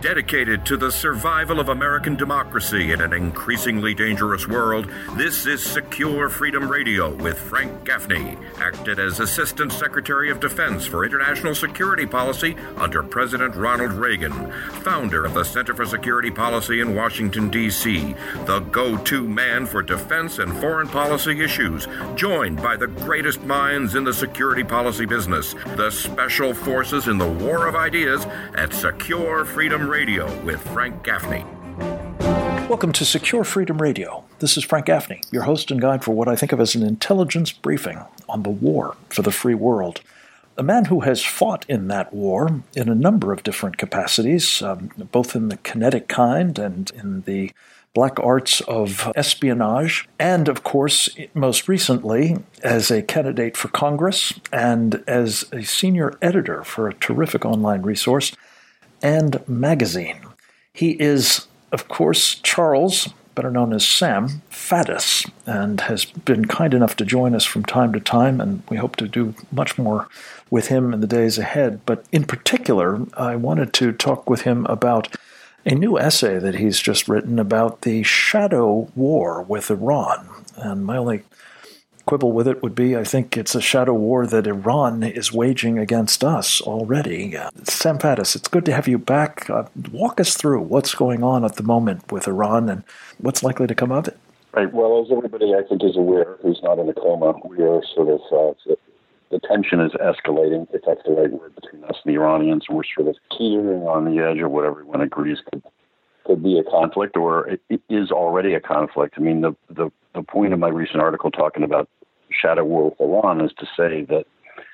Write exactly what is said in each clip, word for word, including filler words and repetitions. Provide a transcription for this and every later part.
Dedicated to the survival of American democracy in an increasingly dangerous world, this is Secure Freedom Radio with Frank Gaffney, acted as Assistant Secretary of Defense for International Security Policy under President Ronald Reagan, founder of the Center for Security Policy in Washington, D C, the go-to man for defense and foreign policy issues, joined by the greatest minds in the security policy business, the Special Forces in the War of Ideas, at Secure Freedom Radio with Frank Gaffney. Welcome to Secure Freedom Radio. This is Frank Gaffney, your host and guide for what I think of as an intelligence briefing on the war for the free world. A man who has fought in that war in a number of different capacities, um, both in the kinetic kind and in the black arts of espionage, and of course, most recently, as a candidate for Congress and as a senior editor for a terrific online resource and magazine. He is, of course, Charles, better known as Sam Faddis, and has been kind enough to join us from time to time, and we hope to do much more with him in the days ahead. But in particular, I wanted to talk with him about a new essay that he's just written about the shadow war with Iran. And my only quibble with it would be, I think it's a shadow war that Iran is waging against us already. Uh, Sam Faddis, it's good to have you back. Uh, walk us through what's going on at the moment with Iran and what's likely to come of it. Right. Well, as everybody, I think, is aware, who's not in a coma, we are sort of, uh, the tension is escalating, if that's the right word, between us and the Iranians. We're sort of teetering on the edge of what everyone agrees could, could be a conflict, or it, it is already a conflict. I mean, the, the, the point of my recent article talking about shadow war with Iran is to say that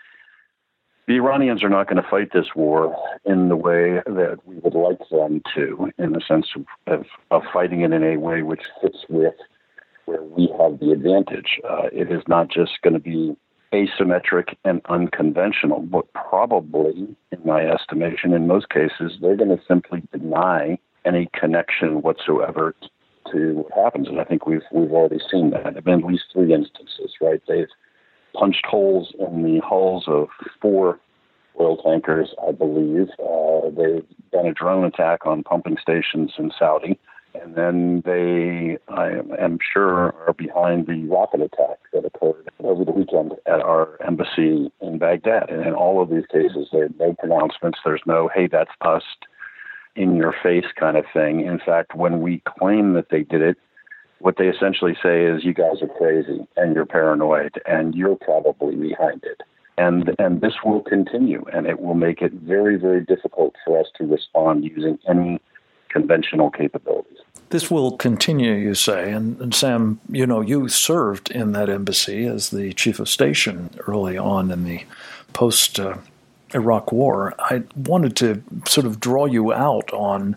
the Iranians are not going to fight this war in the way that we would like them to, in the sense of, of, of fighting it in a way which fits with where we have the advantage. Uh, it is not just going to be asymmetric and unconventional, but probably, in my estimation, in most cases, they're going to simply deny any connection whatsoever to what happens. And I think we've we've already seen that. There have been at least three instances, right? They've punched holes in the hulls of four oil tankers, I believe. Uh, they've done a drone attack on pumping stations in Saudi. And then they, I am sure, are behind the rocket attack that occurred over the weekend at our embassy in Baghdad. And in all of these cases, there are no pronouncements. There's no, hey, that's us, in your face kind of thing. In fact, when we claim that they did it, what they essentially say is, you guys are crazy and you're paranoid and you're probably behind it. And and this will continue, and it will make it very, very difficult for us to respond using any conventional capabilities. This will continue, you say, and, and Sam, you know, you served in that embassy as the chief of station early on in the post uh, Iraq War. I wanted to sort of draw you out on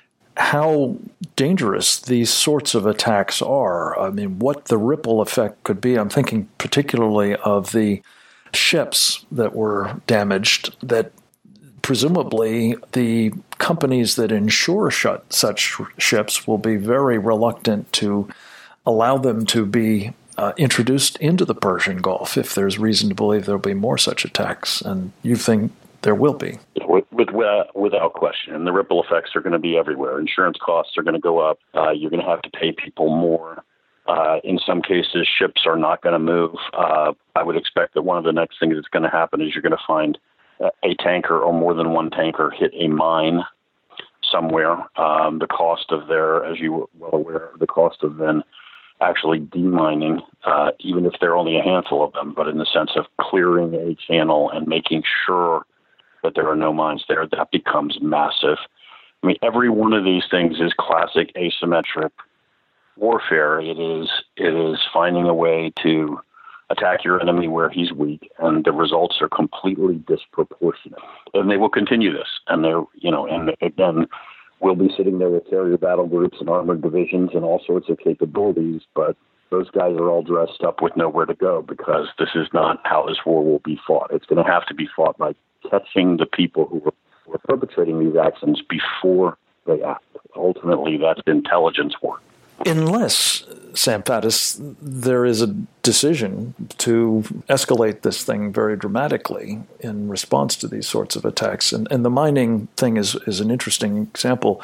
how dangerous these sorts of attacks are. I mean, what the ripple effect could be. I'm thinking particularly of the ships that were damaged, that presumably the companies that insure shut such ships will be very reluctant to allow them to be uh, introduced into the Persian Gulf if there's reason to believe there'll be more such attacks. And you think there will be? With, with, without question. And the ripple effects are going to be everywhere. Insurance costs are going to go up. Uh, you're going to have to pay people more. Uh, in some cases, ships are not going to move. Uh, I would expect that one of the next things that's going to happen is you're going to find a tanker or more than one tanker hit a mine somewhere. Um, the cost of their, as you were well aware, the cost of then actually demining, uh, even if there are only a handful of them, but in the sense of clearing a channel and making sure that there are no mines there, that becomes massive. I mean, every one of these things is classic asymmetric warfare. It is it is finding a way to attack your enemy where he's weak, and the results are completely disproportionate. And they will continue this. And they're, you know, and again, we'll be sitting there with carrier battle groups and armored divisions and all sorts of capabilities, but those guys are all dressed up with nowhere to go, because this is not how this war will be fought. It's going to have to be fought by catching the people who are, who are perpetrating these actions before they act. Ultimately, that's intelligence work. Unless Sam Faddis, there is a decision to escalate this thing very dramatically in response to these sorts of attacks. And, and the mining thing is, is an interesting example.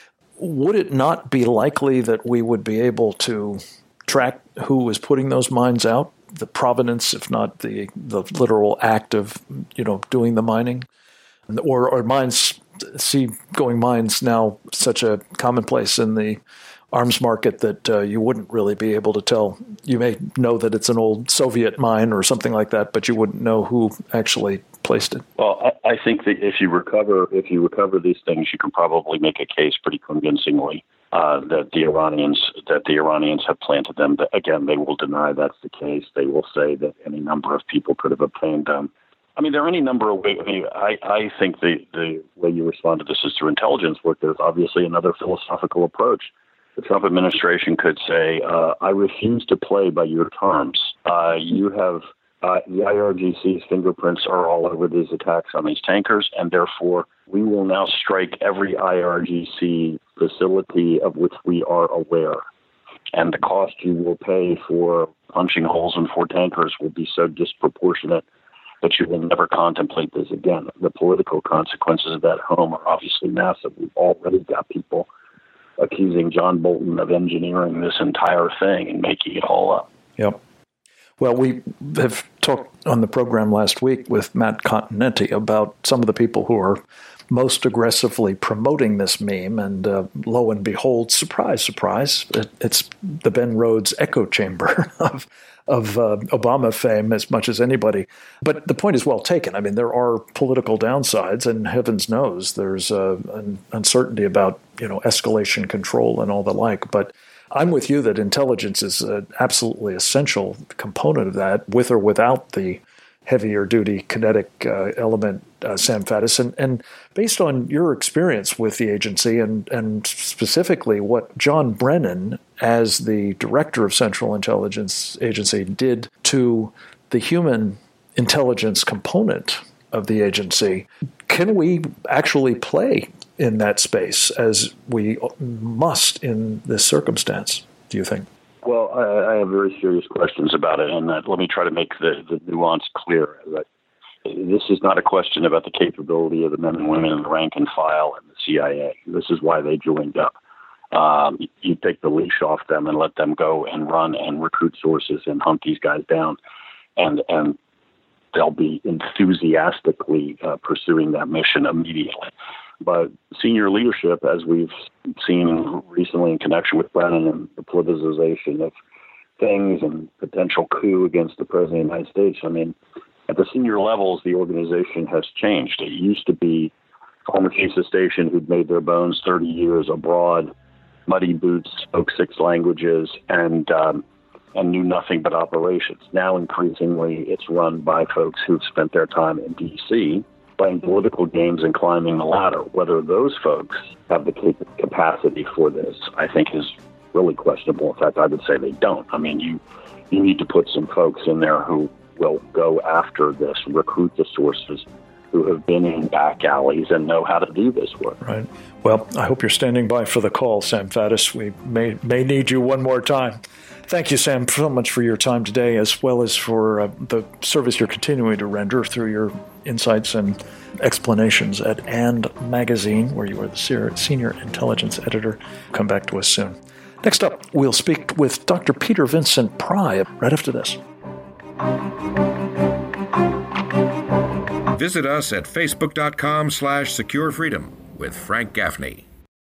Would it not be likely that we would be able to track who was putting those mines out, the provenance, if not the the literal act of, you know, doing the mining? Or are mines, sea-going mines now such a commonplace in the arms market that uh, you wouldn't really be able to tell? You may know that it's an old Soviet mine or something like that, but you wouldn't know who actually placed it. Well, I, I think that if you recover if you recover these things, you can probably make a case pretty convincingly uh, that the Iranians that the Iranians have planted them. But again, they will deny that's the case. They will say that any number of people could have obtained them. I mean, there are any number of ways. I mean, I, I think the, the way you respond to this is through intelligence work. There's obviously another philosophical approach. The Trump administration could say, uh, I refuse to play by your terms. Uh, you have uh, the I R G C's fingerprints are all over these attacks on these tankers, and therefore we will now strike every I R G C facility of which we are aware. And the cost you will pay for punching holes in four tankers will be so disproportionate that you will never contemplate this again. The political consequences of that home are obviously massive. We've already got people accusing John Bolton of engineering this entire thing and making it all up. Yep. Well, we have talked on the program last week with Matt Continenti about some of the people who are most aggressively promoting this meme, and uh, lo and behold, surprise, surprise, it, it's the Ben Rhodes echo chamber of of uh, Obama fame as much as anybody. But the point is well taken. I mean, there are political downsides, and heavens knows there's uh, an uncertainty about, you know, escalation control and all the like. But I'm with you that intelligence is an absolutely essential component of that, with or without the heavier duty kinetic uh, element, uh, Sam Faddis. And, and based on your experience with the agency, and, and specifically what John Brennan, as the director of Central Intelligence Agency, did to the human intelligence component of the agency, can we actually play in that space as we must in this circumstance, do you think? Well, I, I have very serious questions about it, and uh, let me try to make the, the nuance clear. That this is not a question about the capability of the men and women in the rank and file and the C I A. This is why they joined up. Um, you take the leash off them and let them go and run and recruit sources and hunt these guys down, and and they'll be enthusiastically uh, pursuing that mission immediately. But senior leadership, as we've seen recently in connection with Brennan and the politicization of things and potential coup against the President of the United States, I mean, at the senior levels, the organization has changed. It used to be former chiefs of station who'd made their bones thirty years abroad, muddy boots, spoke six languages, and um, and knew nothing but operations. Now, increasingly, it's run by folks who've spent their time in D C playing political games and climbing the ladder. Whether those folks have the capacity for this, I think, is really questionable. In fact, I would say they don't. I mean, you you need to put some folks in there who will go after this, recruit the sources who have been in back alleys and know how to do this work. Right. Well, I hope you're standing by for the call, Sam Faddis. We may may need you one more time. Thank you, Sam, so much for your time today, as well as for uh, the service you're continuing to render through your insights and explanations at And Magazine, where you are the senior intelligence editor. Come back to us soon. Next up, we'll speak with Doctor Peter Vincent Pry right after this. Visit us at facebook.com slash secure freedom with Frank Gaffney.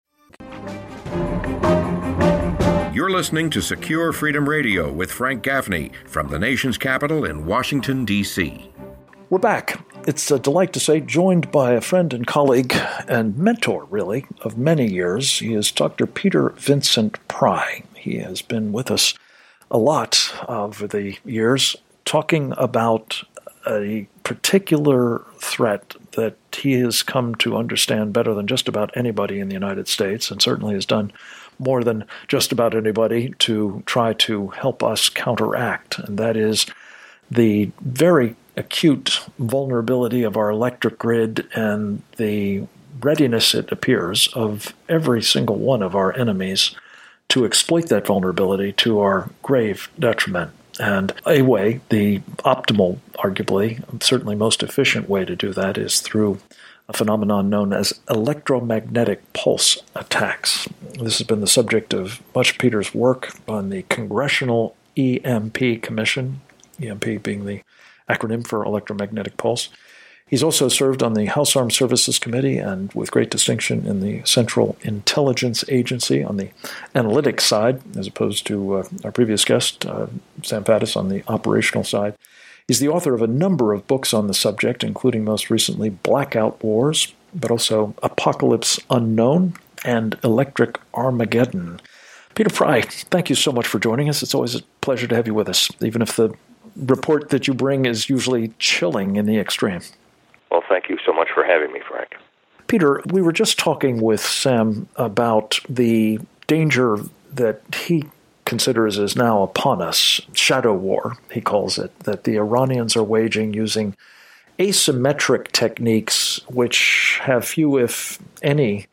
You're listening to Secure Freedom Radio with Frank Gaffney from the nation's capital in Washington, D C We're back. It's a delight to say, joined by a friend and colleague and mentor, really, of many years. He is Doctor Peter Vincent Pry. He has been with us a lot over the years, talking about a particular threat that he has come to understand better than just about anybody in the United States, and certainly has done more than just about anybody to try to help us counteract, and that is the very acute vulnerability of our electric grid and the readiness, it appears, of every single one of our enemies to exploit that vulnerability to our grave detriment. And a way, the optimal, arguably, certainly most efficient way to do that is through a phenomenon known as electromagnetic pulse attacks. This has been the subject of much of Peter's work on the Congressional E M P Commission, E M P being the acronym for electromagnetic pulse. He's also served on the House Armed Services Committee and with great distinction in the Central Intelligence Agency on the analytics side, as opposed to uh, our previous guest, uh, Sam Faddis, on the operational side. He's the author of a number of books on the subject, including most recently Blackout Wars, but also Apocalypse Unknown and Electric Armageddon. Peter Frey, thank you so much for joining us. It's always a pleasure to have you with us, even if the report that you bring is usually chilling in the extreme. Well, thank you so much for having me, Frank. Peter, we were just talking with Sam about the danger that he considers is now upon us, shadow war, he calls it, that the Iranians are waging using asymmetric techniques which have few, if any,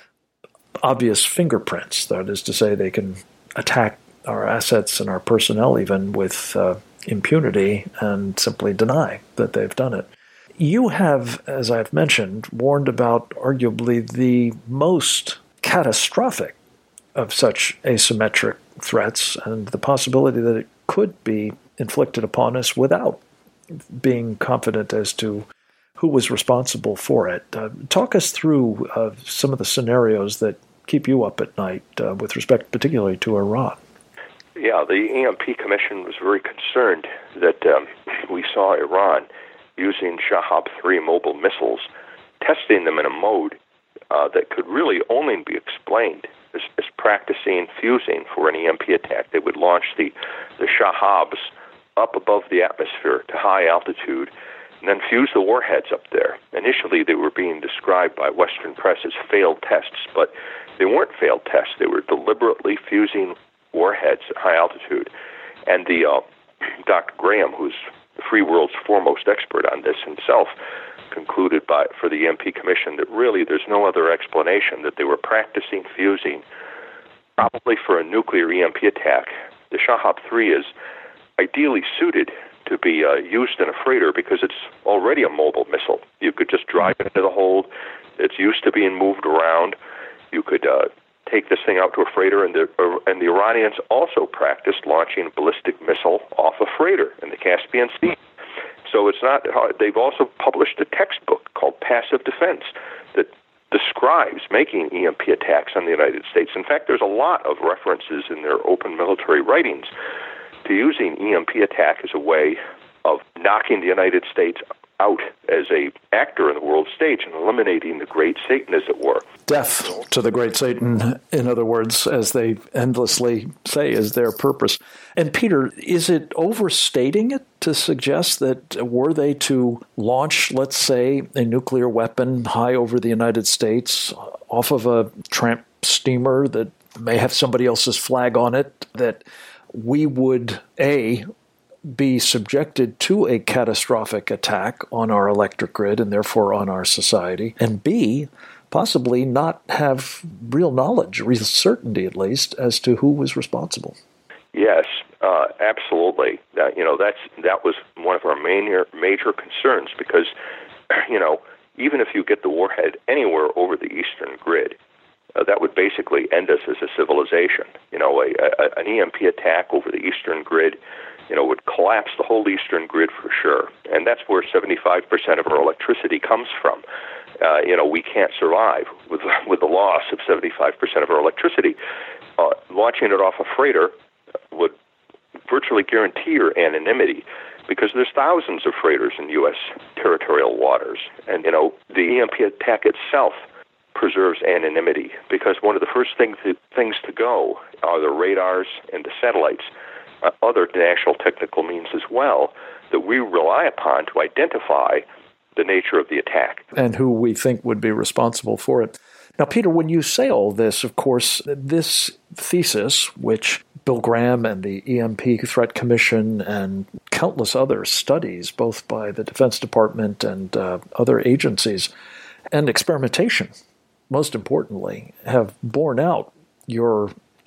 obvious fingerprints. That is to say, they can attack our assets and our personnel even with uh, impunity and simply deny that they've done it. You have, as I've mentioned, warned about arguably the most catastrophic of such asymmetric threats and the possibility that it could be inflicted upon us without being confident as to who was responsible for it. Uh, talk us through uh, some of the scenarios that keep you up at night uh, with respect particularly to Iran. Yeah, the E M P Commission was very concerned that um, we saw Iran using Shahab three mobile missiles, testing them in a mode uh, that could really only be explained as, as practicing fusing for an E M P attack. They would launch the, the Shahabs up above the atmosphere to high altitude and then fuse the warheads up there. Initially, they were being described by Western press as failed tests, but they weren't failed tests. They were deliberately fusing warheads at high altitude. And the uh, Doctor Graham, who's the free world's foremost expert on this himself, concluded by for the E M P Commission that really there's no other explanation, that they were practicing fusing probably for a nuclear E M P attack. The Shahab three is ideally suited to be uh, used in a freighter because it's already a mobile missile. You could just drive it into the hold. It's used to being moved around. You could uh, take this thing out to a freighter, and the uh, and the Iranians also practiced launching a ballistic missile off a freighter in the Caspian Sea. So it's not. They've also published a textbook called Passive Defense that describes making E M P attacks on the United States. In fact, there's a lot of references in their open military writings to using E M P attack as a way of knocking the United States out as a actor in the world stage and eliminating the great Satan, as it were. Death to the great Satan, in other words, as they endlessly say, is their purpose. And Peter, is it overstating it to suggest that were they to launch, let's say, a nuclear weapon high over the United States off of a tramp steamer that may have somebody else's flag on it, that we would, A, be subjected to a catastrophic attack on our electric grid and therefore on our society, and B, possibly not have real knowledge, real certainty at least, as to who was responsible? Yes, uh, absolutely. Uh, you know, that's that was one of our major major concerns because, you know, even if you get the warhead anywhere over the eastern grid, uh, that would basically end us as a civilization. You know, a, a, an E M P attack over the eastern grid, you know, would collapse the whole eastern grid for sure. And that's where seventy-five percent of our electricity comes from. Uh, you know, we can't survive with with the loss of seventy-five percent of our electricity. Uh, launching it off a freighter would virtually guarantee your anonymity because there's thousands of freighters in U S territorial waters. And, you know, the E M P attack itself preserves anonymity because one of the first things to, things to go are the radars and the satellites, uh, other national technical means as well, that we rely upon to identify the nature of the attack. And who we think would be responsible for it. Now, Peter, when you say all this, of course, this thesis, which Bill Graham and the E M P Threat Commission and countless other studies, both by the Defense Department and uh, other agencies, and experimentation, most importantly, have borne out your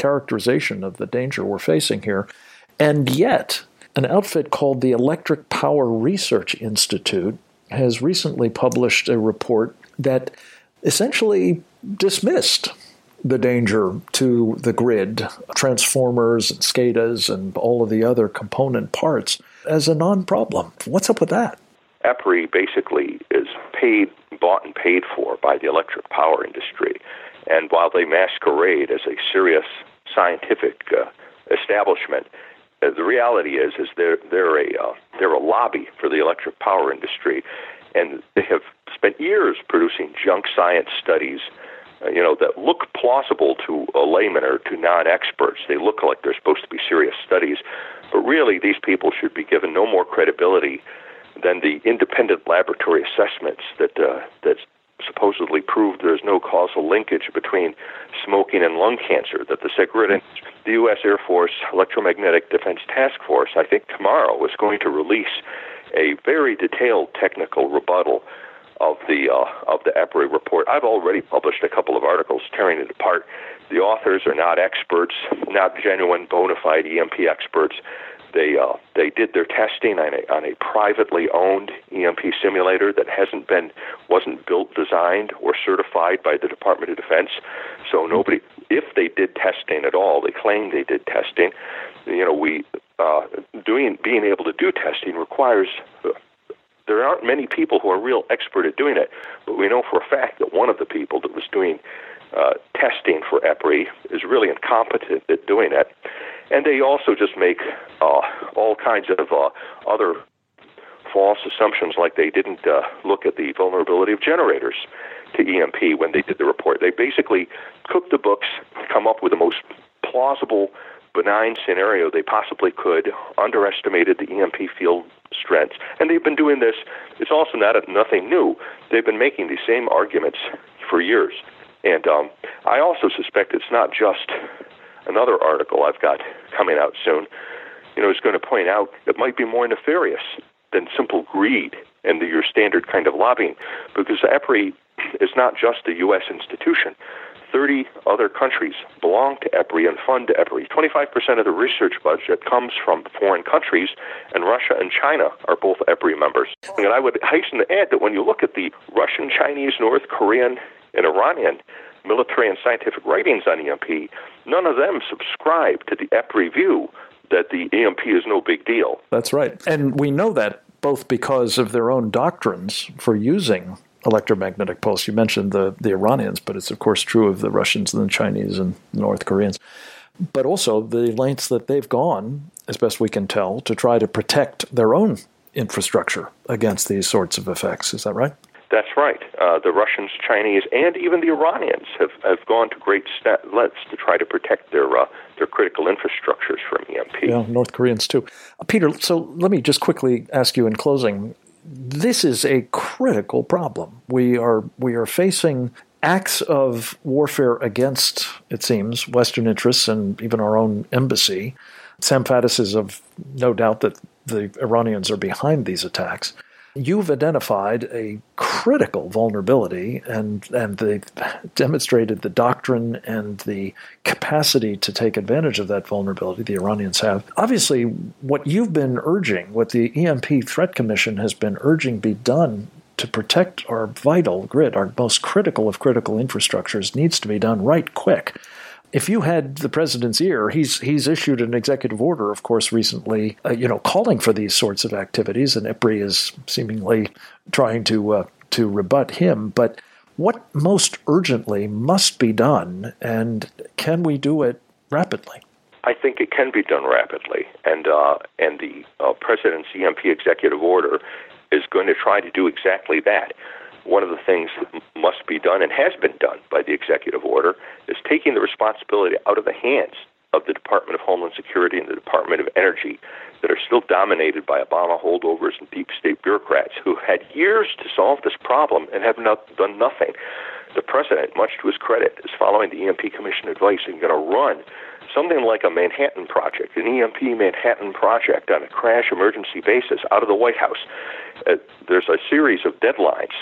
characterization of the danger we're facing here. And yet, an outfit called the Electric Power Research Institute has recently published a report that essentially dismissed the danger to the grid, transformers and SCADAs and all of the other component parts as a non-problem. What's up with that? EPRI basically is paid, bought and paid for by the electric power industry. And while they masquerade as a serious scientific uh, establishment, uh, the reality is is they're they're a uh, they're a lobby for the electric power industry, and they have spent years producing junk science studies, uh, you know, that look plausible to a layman or to non-experts. They look like they're supposed to be serious studies, but really these people should be given no more credibility than the independent laboratory assessments that uh, that supposedly prove there's no causal linkage between smoking and lung cancer, that the SEGRID, the U S Air Force Electromagnetic Defense Task Force, I think tomorrow, is going to release a very detailed technical rebuttal of the uh, of the EPRI report. I've already published a couple of articles tearing it apart. The authors are not experts, not genuine bona fide E M P experts. They uh, they did their testing on a on a privately owned E M P simulator that hasn't been wasn't built, designed, or certified by the Department of Defense. So nobody, if they did testing at all, they claim they did testing. You know, we uh, doing being able to do testing requires. Uh, there aren't many people who are real expert at doing it, but we know for a fact that one of the people that was doing uh, testing for EPRI is really incompetent at doing it. And they also just make uh, all kinds of uh, other false assumptions, like they didn't uh, look at the vulnerability of generators to E M P when they did the report. They basically cooked the books, come up with the most plausible, benign scenario they possibly could, underestimated the E M P field strengths. And they've been doing this. It's also not a, nothing new. They've been making these same arguments for years. And um, I also suspect it's not just another article I've got coming out soon, you know, is going to point out it might be more nefarious than simple greed and the, your standard kind of lobbying, because EPRI is not just a U S institution. thirty other countries belong to EPRI and fund EPRI. twenty-five percent of the research budget comes from foreign countries, and Russia and China are both EPRI members. And I would hasten to add that when you look at the Russian, Chinese, North Korean, and Iranian military and scientific writings on E M P, none of them subscribe to the EPRI view that the E M P is no big deal. That's right. And we know that both because of their own doctrines for using electromagnetic pulse. You mentioned the, the Iranians, but it's of course true of the Russians and the Chinese and North Koreans. But also the lengths that they've gone, as best we can tell, to try to protect their own infrastructure against these sorts of effects. Is that right? That's right. Uh, the Russians, Chinese, and even the Iranians have, have gone to great lengths to try to protect their uh, their critical infrastructures from E M P. Yeah, North Koreans too. Uh, Peter, so let me just quickly ask you in closing, this is a critical problem. We are we are facing acts of warfare against, it seems, Western interests and even our own embassy. Sam Faddis is of no doubt that the Iranians are behind these attacks. You've identified a critical vulnerability, and and they've demonstrated the doctrine and the capacity to take advantage of that vulnerability the Iranians have. Obviously, what you've been urging, what the E M P Threat Commission has been urging be done to protect our vital grid, our most critical of critical infrastructures, needs to be done right quick. If you had the president's ear, he's he's issued an executive order, of course, recently, uh, you know, calling for these sorts of activities, and EPRI is seemingly trying to uh, to rebut him. But what most urgently must be done, and can we do it rapidly? I think it can be done rapidly, and uh, and the uh, president's E M P executive order is going to try to do exactly that. One of the things that must be done and has been done by the executive order is taking the responsibility out of the hands of the Department of Homeland Security and the Department of Energy that are still dominated by Obama holdovers and deep state bureaucrats who had years to solve this problem and have not done nothing. The president, much to his credit, is following the E M P Commission advice and going to run something like a Manhattan Project, an E M P Manhattan Project on a crash emergency basis out of the White House. Uh, there's a series of deadlines.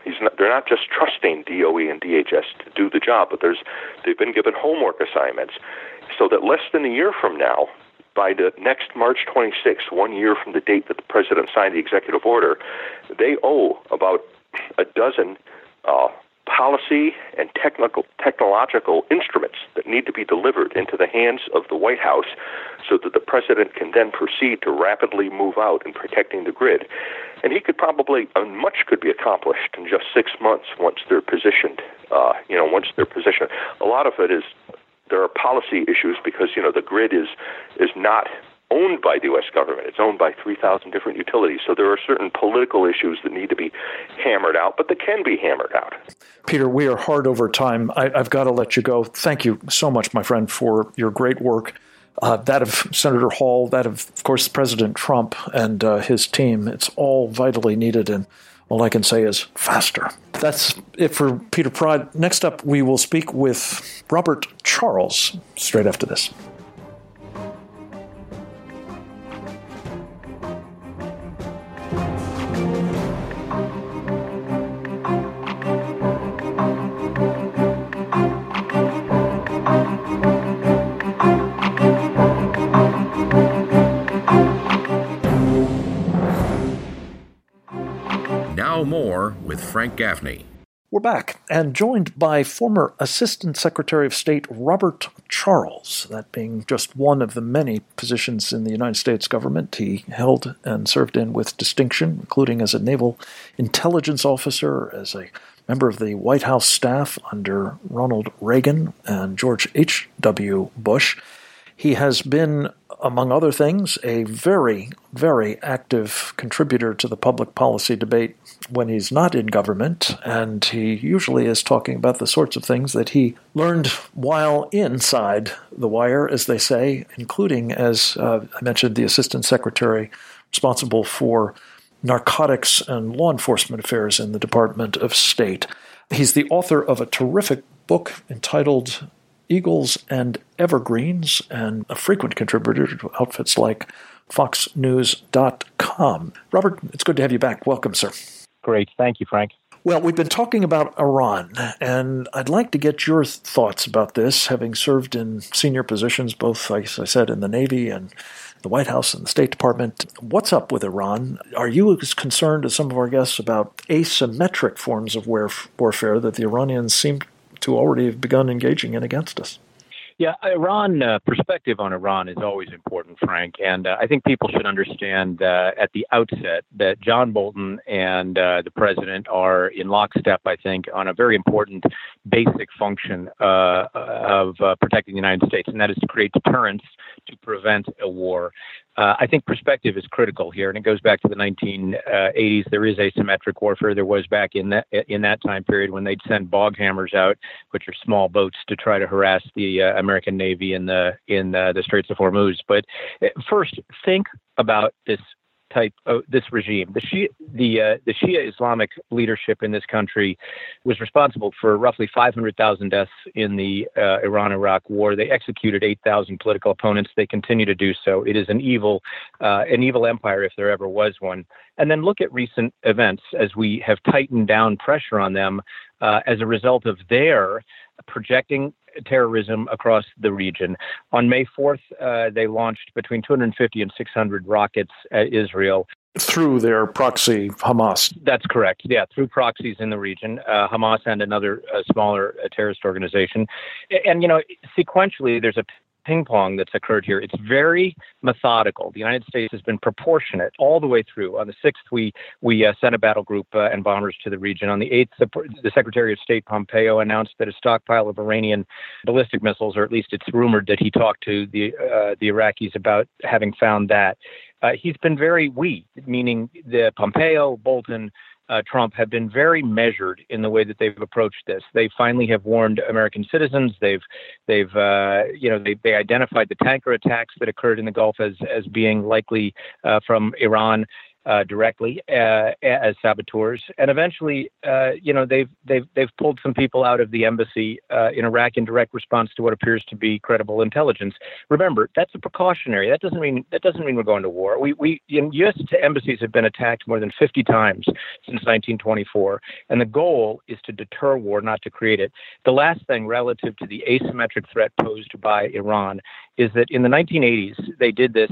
he's not, they're not just trusting D O E and D H S to do the job, but there's they've been given homework assignments so that less than a year from now, by the next March twenty-sixth, one year from the date that the president signed the executive order, they owe about a dozen uh, policy and technical technological instruments that need to be delivered into the hands of the White House so that the president can then proceed to rapidly move out in protecting the grid. And he could probably, uh, much could be accomplished in just six months once they're positioned, uh, you know, once they're positioned. A lot of it is, there are policy issues because, you know, the grid is is not owned by the U S government. It's owned by three thousand different utilities. So there are certain political issues that need to be hammered out, but they can be hammered out. Peter, we are hard over time. I, I've got to let you go. Thank you so much, my friend, for your great work. Uh, that of Senator Hall, that of, of course, President Trump and uh, his team. It's all vitally needed, and all I can say is faster. That's it for Peter Praed. Next up, we will speak with Robert Charles straight after this. Now more with Frank Gaffney. We're back and joined by former Assistant Secretary of State Robert Charles, that being just one of the many positions in the United States government he held and served in with distinction, including as a naval intelligence officer, as a member of the White House staff under Ronald Reagan and George H W. Bush. He has been, among other things, a very, very active contributor to the public policy debate when he's not in government, and he usually is talking about the sorts of things that he learned while inside the wire, as they say, including, as uh, I mentioned, the Assistant Secretary responsible for narcotics and law enforcement affairs in the Department of State. He's the author of a terrific book entitled Eagles and Evergreens, and a frequent contributor to outfits like fox news dot com. Robert, it's good to have you back. Welcome, sir. Great. Thank you, Frank. Well, we've been talking about Iran, and I'd like to get your thoughts about this, having served in senior positions, both, as I said, in the Navy and the White House and the State Department. What's up with Iran? Are you as concerned as some of our guests about asymmetric forms of warfare that the Iranians seem to already have begun engaging in against us? Yeah, Iran, uh, perspective on Iran is always important, Frank. And uh, I think people should understand uh, at the outset that John Bolton and uh, the president are in lockstep, I think, on a very important basic function uh, of uh, protecting the United States, and that is to create deterrence to prevent a war. Uh, I think perspective is critical here, and it goes back to the nineteen eighties. There is asymmetric warfare. There was back in that in that time period when they'd send bog hammers out, which are small boats, to try to harass the uh, American Navy in the in uh, the Straits of Hormuz. But first, think about this type of this regime. The Shia, the uh, the Shia Islamic leadership in this country was responsible for roughly five hundred thousand deaths in the uh, Iran-Iraq war. They executed eight thousand political opponents. They continue to do so. It is an evil, uh, an evil empire if there ever was one. And then look at recent events as we have tightened down pressure on them uh, as a result of their projecting terrorism across the region. On May fourth, uh, they launched between two hundred fifty and six hundred rockets at Israel. Through their proxy, Hamas. That's correct. Yeah, through proxies in the region, uh, Hamas and another uh, smaller uh, terrorist organization. And, you know, sequentially, there's a ping pong that's occurred here. It's very methodical. The United States has been proportionate all the way through. On the sixth, we we uh, sent a battle group uh, and bombers to the region. On the eighth, the, the Secretary of State Pompeo announced that a stockpile of Iranian ballistic missiles, or at least it's rumored that he talked to the uh, the Iraqis about having found that. Uh, he's been very we, meaning the Pompeo, Bolton, Uh, Trump have been very measured in the way that they've approached this. They finally have warned American citizens. They've, they've, uh, you know, they, they identified the tanker attacks that occurred in the Gulf as as being likely uh, from Iran. uh, directly uh, as saboteurs, and eventually, uh, you know, they've they've they've pulled some people out of the embassy uh, in Iraq in direct response to what appears to be credible intelligence. Remember, that's a precautionary. That doesn't mean that doesn't mean we're going to war. We we in U S embassies have been attacked more than fifty times since nineteen twenty-four, and the goal is to deter war, not to create it. The last thing relative to the asymmetric threat posed by Iran is that in the nineteen eighties, they did this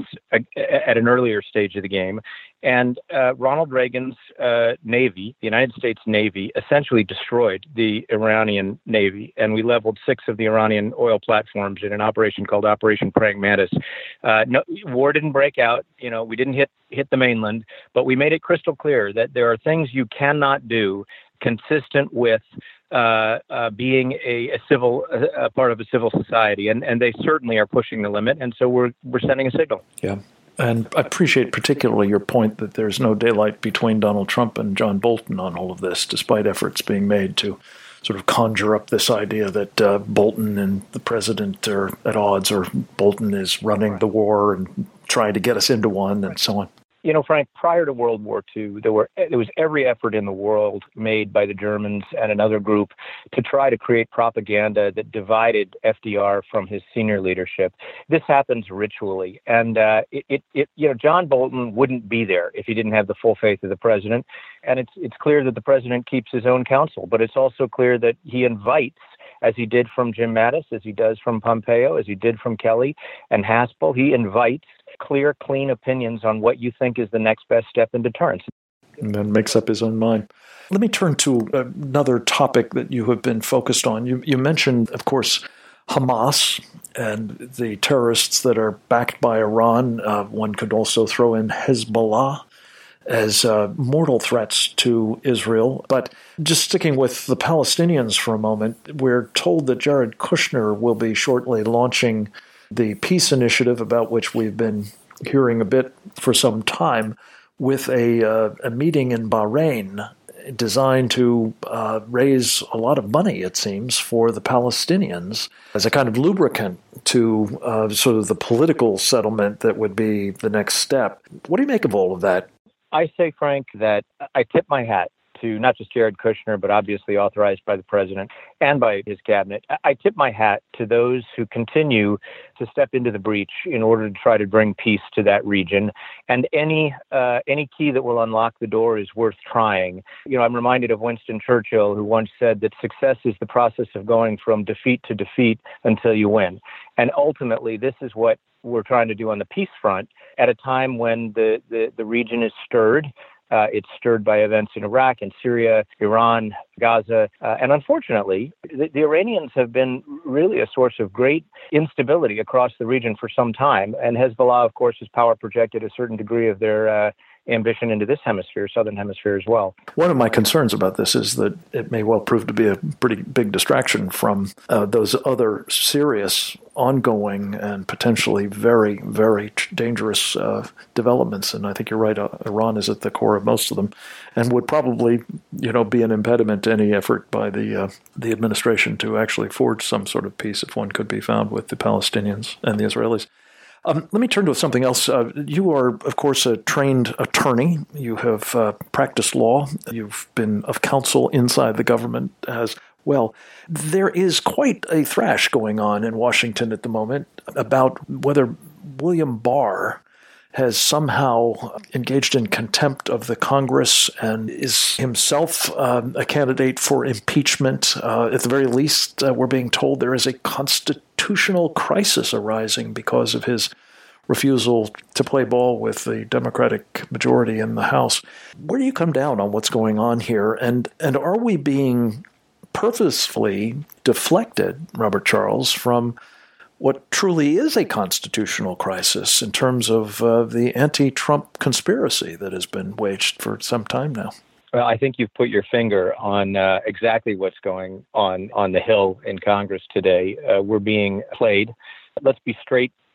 at an earlier stage of the game, and uh, Ronald Reagan's uh, Navy, the United States Navy, essentially destroyed the Iranian Navy, and we leveled six of the Iranian oil platforms in an operation called Operation Praying Mantis. Uh, no, war didn't break out. You know, we didn't hit hit the mainland, but we made it crystal clear that there are things you cannot do consistent with uh, uh, being a, a civil, a, a part of a civil society, and, and they certainly are pushing the limit, and so we're we're sending a signal. Yeah, and I appreciate particularly your point that there's no daylight between Donald Trump and John Bolton on all of this, despite efforts being made to sort of conjure up this idea that uh, Bolton and the president are at odds, or Bolton is running the war and trying to get us into one, and so on. You know, Frank, prior to World War Two, there were there was every effort in the world made by the Germans and another group to try to create propaganda that divided F D R from his senior leadership. This happens ritually, and uh, it, it, it, you know, John Bolton wouldn't be there if he didn't have the full faith of the president. And it's it's clear that the president keeps his own counsel, but it's also clear that he invites, as he did from Jim Mattis, as he does from Pompeo, as he did from Kelly and Haspel, he invites clear, clean opinions on what you think is the next best step in deterrence. And then makes up his own mind. Let me turn to another topic that you have been focused on. You, you mentioned, of course, Hamas and the terrorists that are backed by Iran. Uh, one could also throw in Hezbollah as uh, mortal threats to Israel. But just sticking with the Palestinians for a moment, we're told that Jared Kushner will be shortly launching the peace initiative, about which we've been hearing a bit for some time, with a, uh, a meeting in Bahrain designed to uh, raise a lot of money, it seems, for the Palestinians as a kind of lubricant to uh, sort of the political settlement that would be the next step. What do you make of all of that? I say, Frank, that I tip my hat to not just Jared Kushner, but obviously authorized by the president and by his cabinet. I tip my hat to those who continue to step into the breach in order to try to bring peace to that region. And any uh, any key that will unlock the door is worth trying. You know, I'm reminded of Winston Churchill, who once said that success is the process of going from defeat to defeat until you win. And ultimately, this is what we're trying to do on the peace front at a time when the, the, the region is stirred. Uh, it's stirred by events in Iraq and Syria, Iran, Gaza. Uh, and unfortunately, the, the Iranians have been really a source of great instability across the region for some time. And Hezbollah, of course, has power projected a certain degree of their uh, ambition into this hemisphere, southern hemisphere as well. One of my concerns about this is that it may well prove to be a pretty big distraction from uh, those other serious, ongoing, and potentially very, very dangerous uh, developments. And I think you're right, uh, Iran is at the core of most of them, and would probably, you know, be an impediment to any effort by the uh, the administration to actually forge some sort of peace, if one could be found, with the Palestinians and the Israelis. Um, let me turn to something else. Uh, you are, of course, a trained attorney. You have uh, practiced law. You've been of counsel inside the government as well. There is quite a thrash going on in Washington at the moment about whether William Barr has somehow engaged in contempt of the Congress and is himself uh, a candidate for impeachment. Uh, at the very least, uh, we're being told there is a constitutional crisis arising because of his refusal to play ball with the Democratic majority in the House. Where do you come down on what's going on here? And, and are we being purposefully deflected, Robert Charles, from what truly is a constitutional crisis in terms of uh, the anti-Trump conspiracy that has been waged for some time now? Well, I think you've put your finger on uh, exactly what's going on on the Hill in Congress today. Uh, we're being played. Let's be straight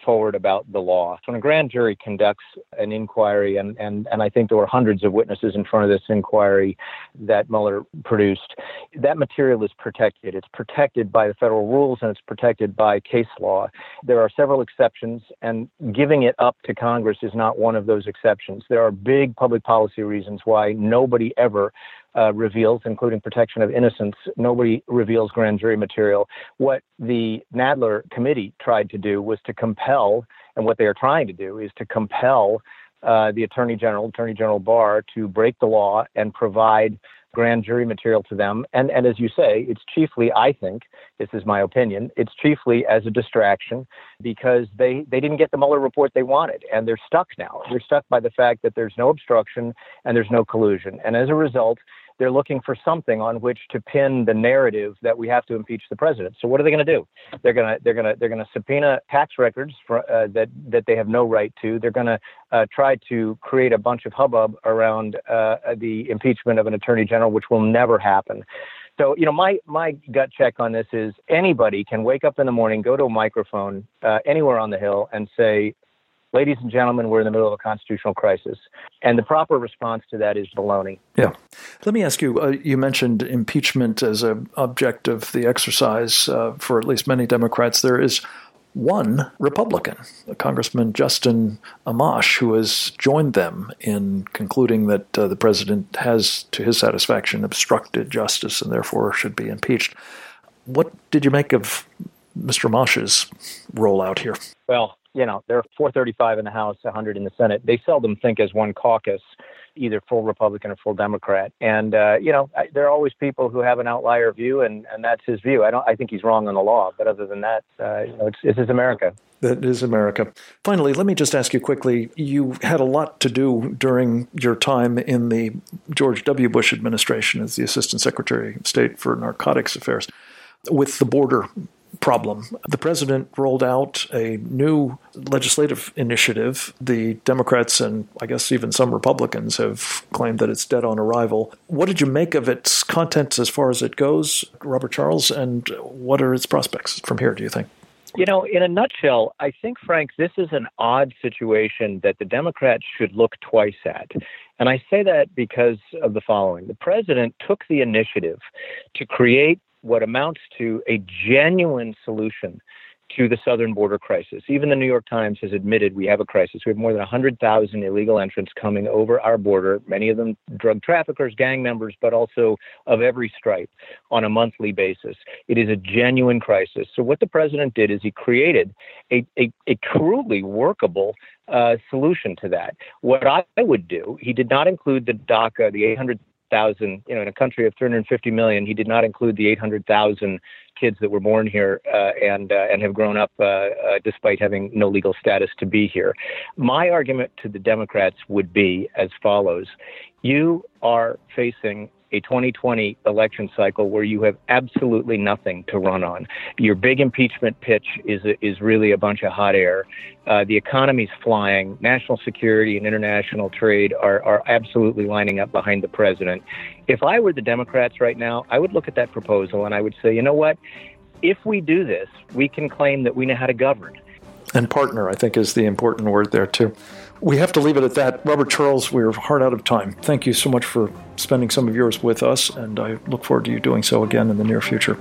straightforward about the law. When a grand jury conducts an inquiry, and, and, and I think there were hundreds of witnesses in front of this inquiry that Mueller produced, that material is protected. It's protected by the federal rules and it's protected by case law. There are several exceptions, and giving it up to Congress is not one of those exceptions. There are big public policy reasons why nobody ever Uh, reveals, including protection of innocence. Nobody reveals grand jury material. What the Nadler committee tried to do was to compel, and what they are trying to do is to compel uh, the Attorney General, Attorney General Barr, to break the law and provide grand jury material to them. And, and as you say, it's chiefly, I think, this is my opinion, it's chiefly as a distraction because they, they didn't get the Mueller report they wanted, and they're stuck now. They're stuck by the fact that there's no obstruction and there's no collusion. And as a result, they're looking for something on which to pin the narrative that we have to impeach the president. So what are they going to do? They're going to they're going to they're going to subpoena tax records for, uh, that that they have no right to. They're going to uh, try to create a bunch of hubbub around uh, the impeachment of an attorney general, which will never happen. So, you know, my my gut check on this is anybody can wake up in the morning, go to a microphone uh, anywhere on the Hill and say, ladies and gentlemen, we're in the middle of a constitutional crisis. And the proper response to that is baloney. Yeah. Let me ask you, uh, you mentioned impeachment as an object of the exercise uh, for at least many Democrats. There is one Republican, Congressman Justin Amash, who has joined them in concluding that uh, the president has, to his satisfaction, obstructed justice and therefore should be impeached. What did you make of Mister Amash's role out here? Well, you know, there are four thirty-five in the House, one hundred in the Senate. They seldom think as one caucus, either full Republican or full Democrat. And, uh, you know, I, there are always people who have an outlier view, and, and that's his view. I don't. I think he's wrong on the law. But other than that, uh, you know, it's, this is America. That is America. Finally, let me just ask you quickly, you had a lot to do during your time in the George W. Bush administration as the Assistant Secretary of State for Narcotics Affairs with the border problem. The president rolled out a new legislative initiative. The Democrats and I guess even some Republicans have claimed that it's dead on arrival. What did you make of its contents as far as it goes, Robert Charles, and what are its prospects from here, do you think? You know, in a nutshell, I think, Frank, this is an odd situation that the Democrats should look twice at. And I say that because of the following. The president took the initiative to create what amounts to a genuine solution to the southern border crisis. Even the New York Times has admitted we have a crisis. We have more than one hundred thousand illegal entrants coming over our border, many of them drug traffickers, gang members, but also of every stripe on a monthly basis. It is a genuine crisis. So what the president did is he created a, a, a truly workable uh, solution to that. What I would do, he did not include the DACA, the eight hundred thousand, you know, in a country of three hundred fifty million, he did not include the eight hundred thousand kids that were born here uh, and uh, and have grown up uh, uh, despite having no legal status to be here. My argument to the Democrats would be as follows. You are facing a twenty twenty election cycle where you have absolutely nothing to run on. Your big impeachment pitch is is really a bunch of hot air. Uh, the economy's flying. National security and international trade are, are absolutely lining up behind the president. If I were the Democrats right now, I would look at that proposal and I would say, you know what? If we do this, we can claim that we know how to govern. And partner, I think, is the important word there, too. We have to leave it at that. Robert Charles, we're hard out of time. Thank you so much for spending some of yours with us, and I look forward to you doing so again in the near future.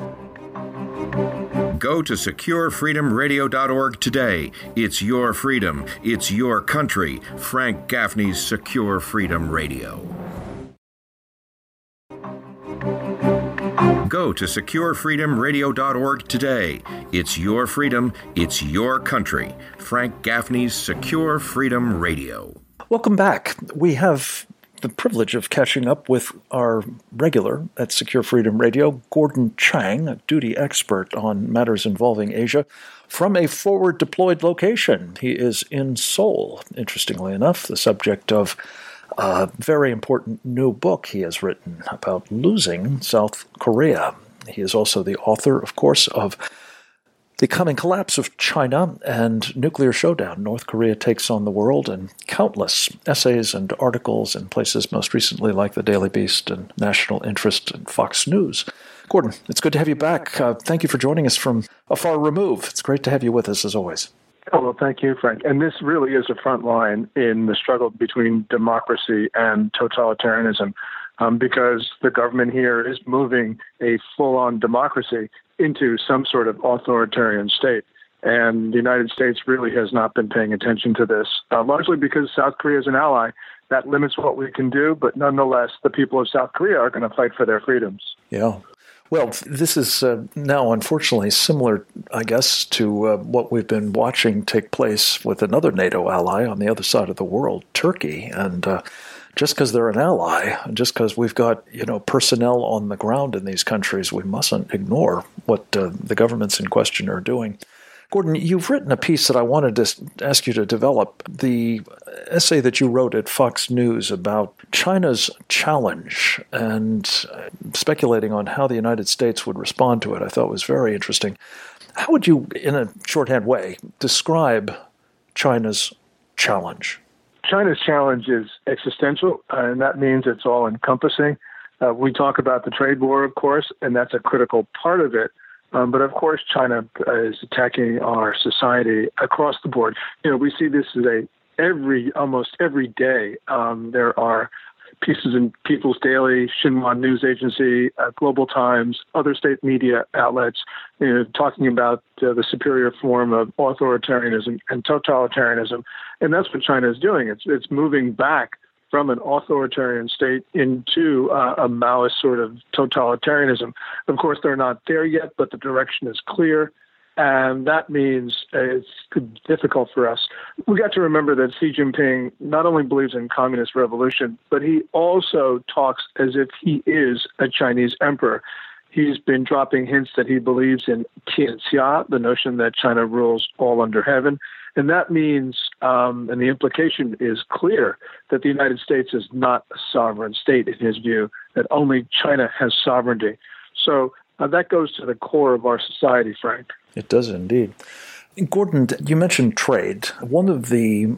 Go to secure freedom radio dot org today. It's your freedom. It's your country. Frank Gaffney's Secure Freedom Radio. Go to secure freedom radio dot org today. It's your freedom. It's your country. Frank Gaffney's Secure Freedom Radio. Welcome back. We have the privilege of catching up with our regular at Secure Freedom Radio, Gordon Chang, a duty expert on matters involving Asia, from a forward deployed location. He is in Seoul, interestingly enough, the subject of a very important new book he has written about losing South Korea. He is also the author, of course, of The Coming Collapse of China and Nuclear Showdown, North Korea Takes on the World, and countless essays and articles in places most recently like the Daily Beast and National Interest and Fox News. Gordon, it's good to have you back. Uh, thank you for joining us from a far remove. It's great to have you with us, as always. Oh, well, thank you, Frank. And this really is a front line in the struggle between democracy and totalitarianism, um, because the government here is moving a full-on democracy into some sort of authoritarian state. And the United States really has not been paying attention to this, uh, largely because South Korea is an ally. That limits what we can do, but nonetheless, the people of South Korea are going to fight for their freedoms. Yeah. Well, this is uh, now, unfortunately, similar, I guess, to uh, what we've been watching take place with another NATO ally on the other side of the world, Turkey. And uh, just because they're an ally, just because we've got, you know, personnel on the ground in these countries, we mustn't ignore what uh, the governments in question are doing. Gordon, you've written a piece that I wanted to ask you to develop, the essay that you wrote at Fox News about China's challenge and speculating on how the United States would respond to it. I thought was very interesting. How would you, in a shorthand way, describe China's challenge? China's challenge is existential, and that means it's all-encompassing. Uh, we talk about the trade war, of course, and that's a critical part of it. Um, but of course, China is attacking our society across the board. You know, we see this as a every almost every day. Um, there are pieces in People's Daily, Xinhua News Agency, uh, Global Times, other state media outlets, you know, talking about uh, the superior form of authoritarianism and totalitarianism, and that's what China is doing. It's it's moving back from an authoritarian state into uh, a Maoist sort of totalitarianism. Of course, they're not there yet, but the direction is clear, and that means uh, it's difficult for us. We got to remember that Xi Jinping not only believes in communist revolution, but he also talks as if he is a Chinese emperor. He's been dropping hints that he believes in Tianxia, the notion that China rules all under heaven. And that means, um, and the implication is clear, that the United States is not a sovereign state in his view, that only China has sovereignty. So uh, that goes to the core of our society, Frank. It does indeed. Gordon, you mentioned trade. One of the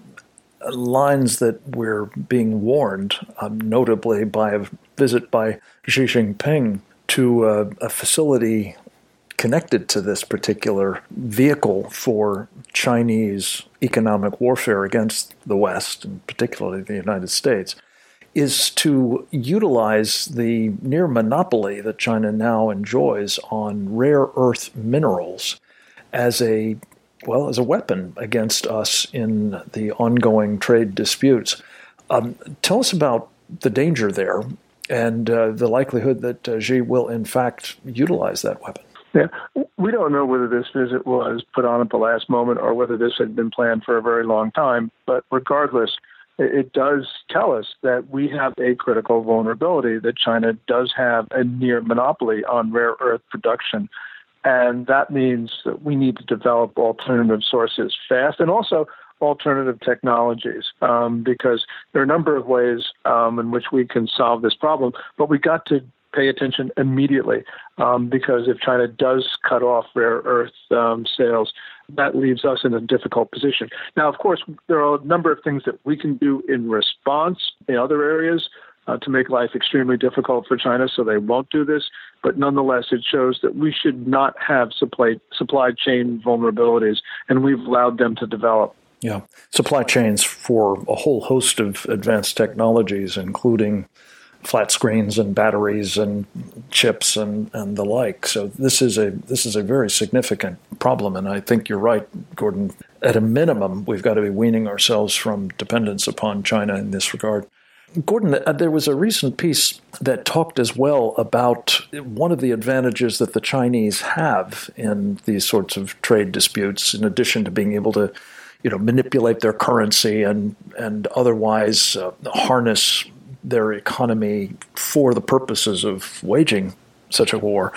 lines that we're being warned, um, notably by a visit by Xi Jinping to uh, a facility connected to this particular vehicle for Chinese economic warfare against the West, and particularly the United States, is to utilize the near monopoly that China now enjoys on rare earth minerals as a, well, as a weapon against us in the ongoing trade disputes. Um, tell us about the danger there and uh, the likelihood that uh, Xi will, in fact, utilize that weapon. Yeah, we don't know whether this visit was put on at the last moment or whether this had been planned for a very long time. But regardless, it does tell us that we have a critical vulnerability, that China does have a near monopoly on rare earth production. And that means that we need to develop alternative sources fast and also alternative technologies, um, because there are a number of ways um, in which we can solve this problem. But we got to pay attention immediately, um, because if China does cut off rare earth um, sales, that leaves us in a difficult position. Now, of course, there are a number of things that we can do in response in other areas uh, to make life extremely difficult for China, so they won't do this. But nonetheless, it shows that we should not have supply, supply chain vulnerabilities, and we've allowed them to develop. Yeah, supply chains for a whole host of advanced technologies, including flat screens and batteries and chips and, and the like. So this is a this is a very significant problem, and I think you're right, Gordon. At a minimum, we've got to be weaning ourselves from dependence upon China in this regard. Gordon, there was a recent piece that talked as well about one of the advantages that the Chinese have in these sorts of trade disputes, in addition to being able to, you know, manipulate their currency and and otherwise uh, harness their economy for the purposes of waging such a war,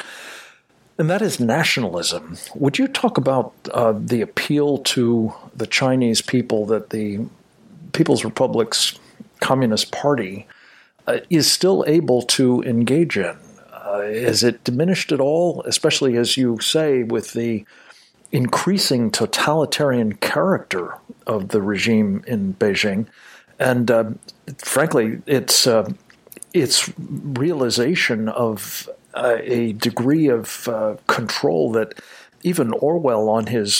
and that is nationalism. Would you talk about uh, the appeal to the Chinese people that the People's Republic's Communist Party uh, is still able to engage in? Uh, is it diminished at all, especially, as you say, with the increasing totalitarian character of the regime in Beijing? And uh, frankly, it's uh, its realization of uh, a degree of uh, control that even Orwell on his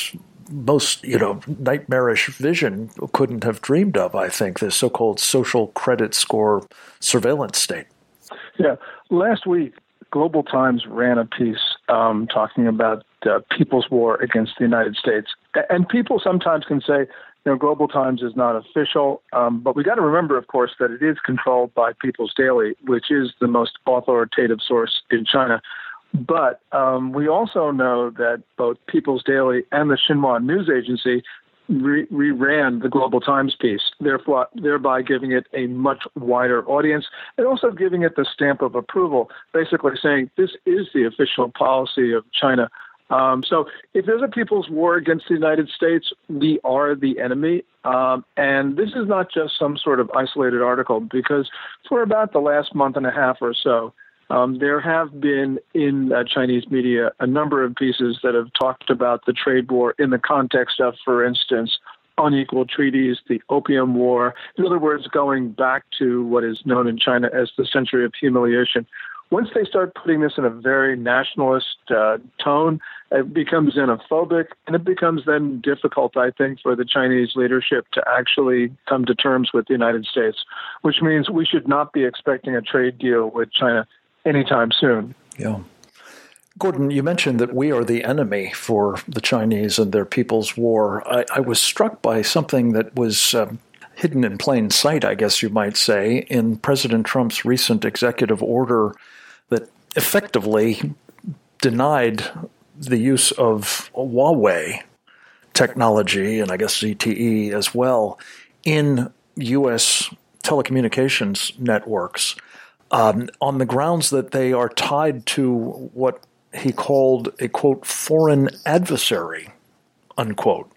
most, you know, nightmarish vision couldn't have dreamed of, I think, this so-called social credit score surveillance state. Yeah. Last week, Global Times ran a piece um, talking about uh, people's war against the United States. And people sometimes can say, you know, Global Times is not official, um, but we got to remember, of course, that it is controlled by People's Daily, which is the most authoritative source in China. But um, we also know that both People's Daily and the Xinhua News Agency re- reran the Global Times piece, therefore, thereby giving it a much wider audience and also giving it the stamp of approval, basically saying this is the official policy of China. Um, so if there's a people's war against the United States, we are the enemy. Um, and this is not just some sort of isolated article, because for about the last month and a half or so, um, there have been in uh, Chinese media a number of pieces that have talked about the trade war in the context of, for instance, unequal treaties, the Opium War. In other words, going back to what is known in China as the Century of Humiliation. Once they start putting this in a very nationalist uh, tone, it becomes xenophobic, and it becomes then difficult, I think, for the Chinese leadership to actually come to terms with the United States, which means we should not be expecting a trade deal with China anytime soon. Yeah. Gordon, you mentioned that we are the enemy for the Chinese and their people's war. I, I was struck by something that was um, hidden in plain sight, I guess you might say, in President Trump's recent executive order that effectively denied the use of Huawei technology, and I guess Z T E as well, in U S telecommunications networks um, on the grounds that they are tied to what he called a, quote, foreign adversary, unquote.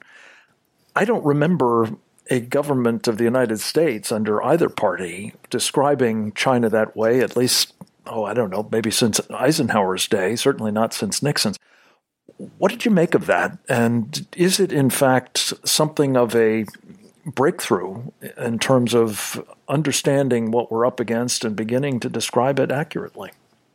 I don't remember a government of the United States under either party describing China that way, at least, oh, I don't know, maybe since Eisenhower's day, certainly not since Nixon's. What did you make of that? And is it, in fact, something of a breakthrough in terms of understanding what we're up against and beginning to describe it accurately?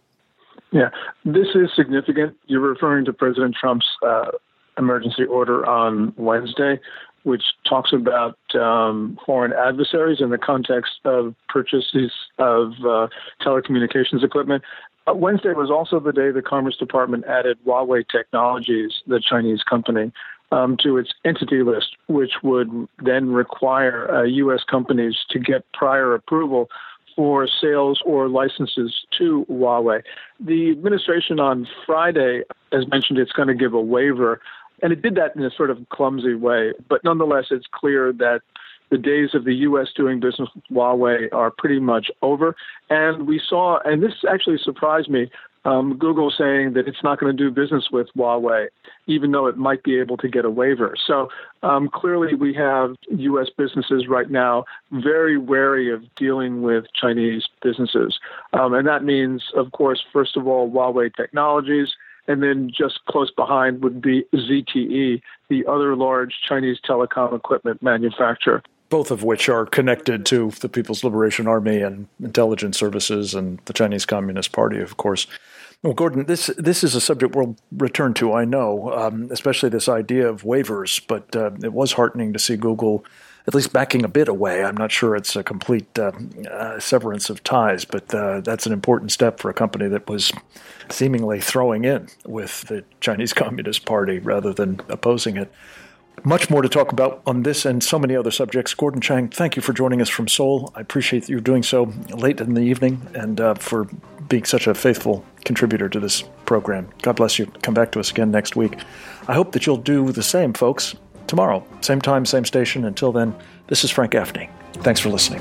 Yeah, this is significant. You're referring to President Trump's uh, emergency order on Wednesday, which talks about um, foreign adversaries in the context of purchases of uh, telecommunications equipment. Uh, Wednesday was also the day the Commerce Department added Huawei Technologies, the Chinese company, um, to its entity list, which would then require uh, U S companies to get prior approval for sales or licenses to Huawei. The administration on Friday has mentioned it's going to give a waiver, and it did that in a sort of clumsy way. But nonetheless, it's clear that the days of the U S doing business with Huawei are pretty much over. And we saw, and this actually surprised me, um, Google saying that it's not going to do business with Huawei, even though it might be able to get a waiver. So um, clearly we have U S businesses right now very wary of dealing with Chinese businesses. Um, and that means, of course, first of all, Huawei Technologies, and then just close behind would be Z T E, the other large Chinese telecom equipment manufacturer. Both of which are connected to the People's Liberation Army and intelligence services and the Chinese Communist Party, of course. Well, Gordon, this this is a subject we'll return to, I know, um, especially this idea of waivers, but uh, it was heartening to see Google at least backing a bit away. I'm not sure it's a complete uh, uh, severance of ties, but uh, that's an important step for a company that was seemingly throwing in with the Chinese Communist Party rather than opposing it. Much more to talk about on this and so many other subjects. Gordon Chang, thank you for joining us from Seoul. I appreciate you doing so late in the evening and uh, for being such a faithful contributor to this program. God bless you. Come back to us again next week. I hope that you'll do the same, folks, tomorrow. Same time, same station. Until then, this is Frank Gaffney. Thanks for listening.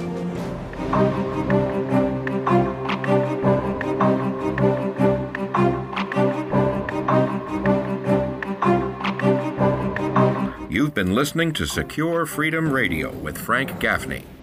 You've been listening to Secure Freedom Radio with Frank Gaffney.